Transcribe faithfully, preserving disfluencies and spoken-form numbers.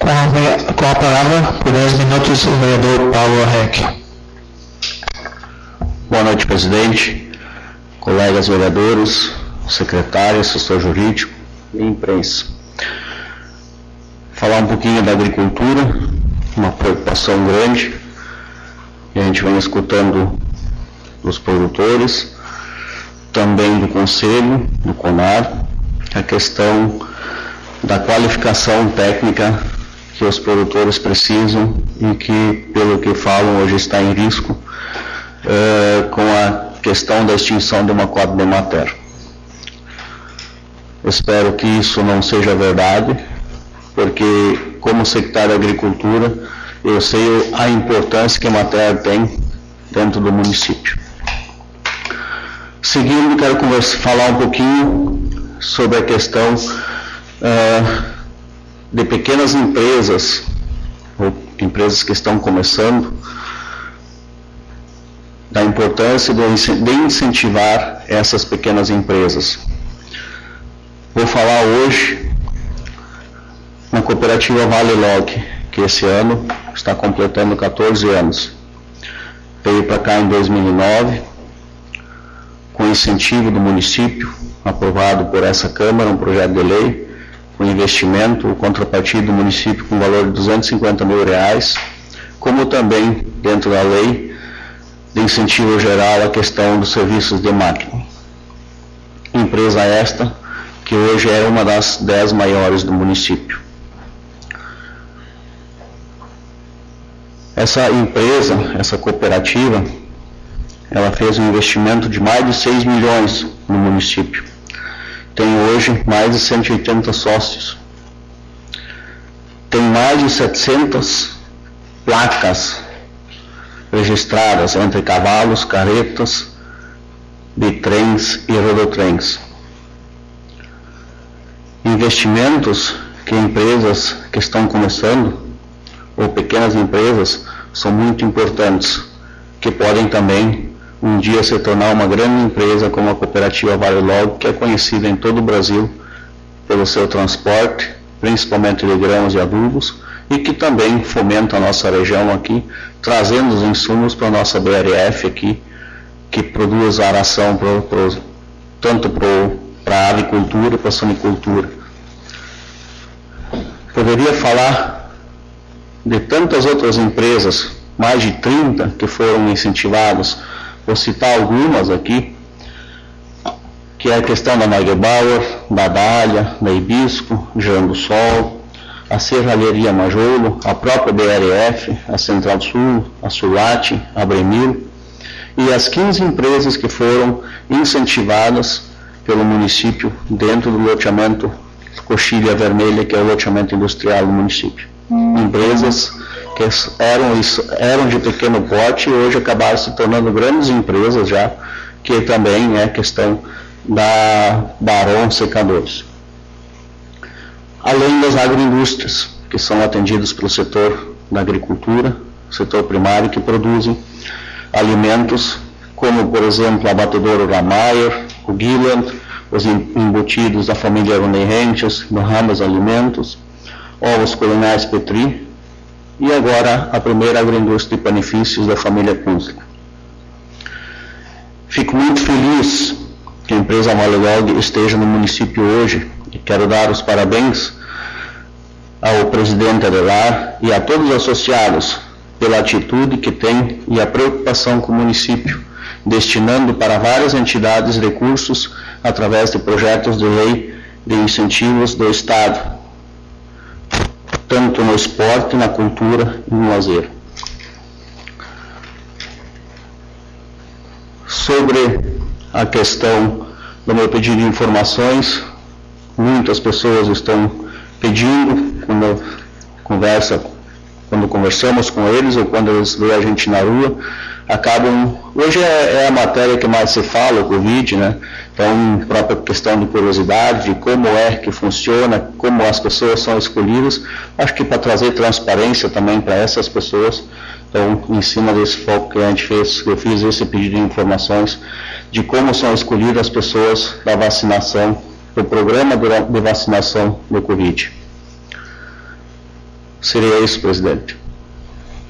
Com a, com a palavra, por dez minutos, o vereador Paulo Arreck. Boa noite, presidente, colegas vereadores, secretário, assessor jurídico e imprensa. Falar um pouquinho da agricultura, uma preocupação grande, que a gente vem escutando dos produtores, também do Conselho, do CONAR, a questão da qualificação técnica que os produtores precisam e que, pelo que falam, hoje está em risco uh, com a questão da extinção de uma cota de mater. Espero que isso não seja verdade, porque como secretário de Agricultura, eu sei a importância que a mater tem dentro do município. Seguindo, quero conversa, falar um pouquinho sobre a questão uh, de pequenas empresas, ou empresas que estão começando, da importância de incentivar essas pequenas empresas. Vou falar hoje na cooperativa Vale Log, que esse ano está completando quatorze anos. Veio para cá em dois mil e nove, com incentivo do município, aprovado por essa Câmara, um projeto de lei, com investimento, o contrapartida do município com valor de duzentos e cinquenta mil reais, como também, dentro da lei, de incentivo geral à questão dos serviços de máquina. Empresa esta, que hoje é uma das dez maiores do município. Essa empresa, essa cooperativa, ela fez um investimento de mais de seis milhões no município. Tem hoje mais de cento e oitenta sócios. Tem mais de setecentas placas registradas entre cavalos, caretas, bitrens e rodotrens. Investimentos que empresas que estão começando, ou pequenas empresas, são muito importantes, que podem também um dia se tornar uma grande empresa como a cooperativa Vale Log, que é conhecida em todo o Brasil pelo seu transporte, principalmente de grãos e adubos, e que também fomenta a nossa região aqui, trazendo os insumos para a nossa B R F aqui, que produz aração pro, pro, tanto para a avicultura e para a sonicultura. Poderia falar de tantas outras empresas, mais de trinta que foram incentivadas. Vou citar algumas aqui, que é a questão da Neugebauer, da Dália, da Hibisco, Jean do Sol, a Serralheria Majolo, a própria B R F, a Central Sul, a Sulate, a Bremil, e as quinze empresas que foram incentivadas pelo município dentro do loteamento Coxilha Vermelha, que é o loteamento industrial do município. Hum. Empresas que eram, eram de pequeno porte e hoje acabaram se tornando grandes empresas já, que também é questão da Baron Secadores. Além das agroindústrias, que são atendidas pelo setor da agricultura, setor primário, que produzem alimentos, como por exemplo a Batedouro Ramayer, o Gilland, os embutidos da família Roney Rentes, do Ramos Alimentos, ovos culinários Petri, e agora a primeira agroindústria de panifícios da família Kunstler. Fico muito feliz que a empresa Vale Log esteja no município hoje e quero dar os parabéns ao presidente Adelar e a todos os associados pela atitude que tem e a preocupação com o município, destinando para várias entidades recursos através de projetos de lei de incentivos do Estado, tanto no esporte, na cultura e no lazer. Sobre a questão do meu pedido de informações, muitas pessoas estão pedindo, quando conversa, quando conversamos com eles ou quando eles veem a gente na rua, acabam, hoje é, é a matéria que mais se fala, o Covid, né? Então, própria questão de curiosidade, de como é que funciona, como as pessoas são escolhidas, acho que para trazer transparência também para essas pessoas. Então, em cima desse foco que a gente fez, eu fiz esse pedido de informações de como são escolhidas as pessoas da vacinação, do programa de vacinação do Covid. Seria isso, presidente.